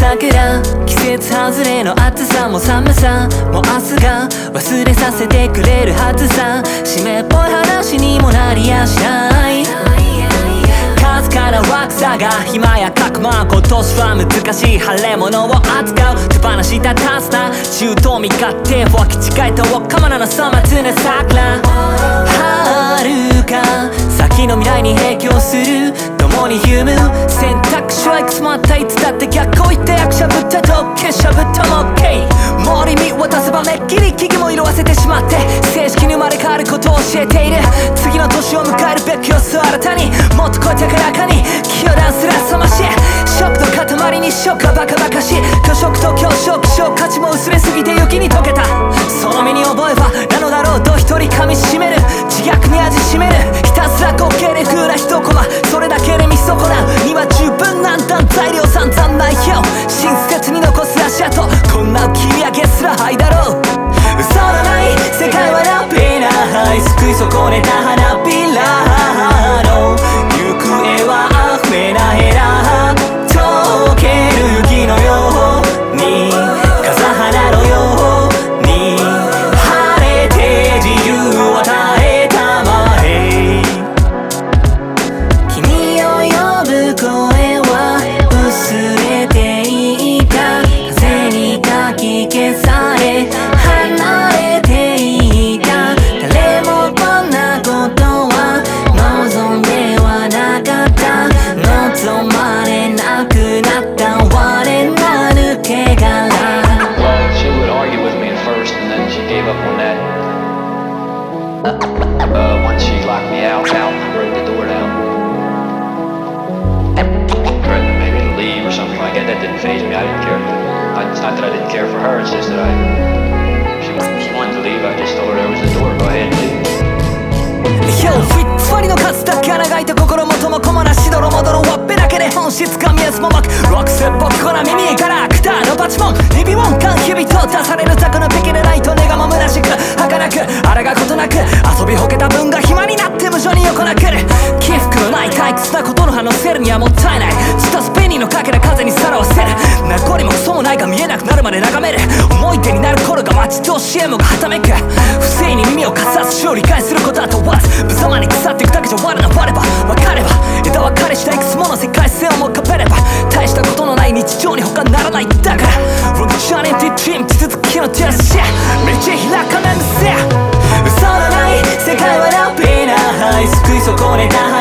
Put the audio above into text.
桜、季節外れの暑さも寒さも明日が忘れさせてくれるはずさ。湿っぽい話にもなりやしない。かすかな若さが暇やかくま今年は難しい腫れ物を扱う手放したタスナ中東味勝手湧き近いとかまなの粗末な桜。遥か先の未来に影響する共に歩む選択肢はいくつもあった。いつだって逆を言って役者ぶったと結者ぶったも OK。 森見渡せばめっきり木々も色あせてしまって正式に生まれ変わることを教えている。次の年を迎えるべき様子を新たにもっとこう高らかに気をダンスらさまし食の塊にショックはバカバカしい虚食と強食希少価値も薄れすぎて雪に溶けた。その身に覚えはなのだろうと一人噛みしめる自虐に味しめるひたすら滑稽で風な一コマそれだけで見損なうには十分なんだ材料散々ないよ親切に残す足跡こんな切り上げすらはいだろう。嘘のない世界はラッピーな救い損ねた花びらの行方は溢れなヘラ溶ける雪のように風花のように晴れて自由を与えたまえ。君を呼ぶ声は薄れていた風にかき消され離れていた。誰もこんなことは望んではなかった。望まれなくなった我なる汚ら。 Well, she would argue with me at first and then she gave up on that. Once she locked me out and broke the door down, threatened maybe to leave or something like that. That didn't faze me. I didn't care. It's not that I didn't care for her. It's just that she wanted to leave. I just told her there was the door. Go ahead and leave. 偽りの数だけ穴がいた心もともこもなしどろもどろわっぺだけで本質が見えずもまくロックスっぽくこな耳からクタのパチモン日々音感日々と出されるザクのピキでないと願も虚しく儚くあらがことなく遊びほけた分が暇になって無情に横なくる起伏のない退屈なことの話せるにはもったいないスタスペニーのかけら風にさらわせる名残もクソもないが見えなくなるまで眺める思い出になる頃が待ち遠しいもがはためく不正に耳をかさすしを理解することは問わず無様に腐っていくだけじゃ我な我れば分かれば枝分かれしたいくつもの世界線をも浮かべれば大したことのない日常に他ならないだからロングジャーニーってチーム地続きのテラスシェめっちゃ開かないんですよ。嘘のない世界はラッピーな救い損ねた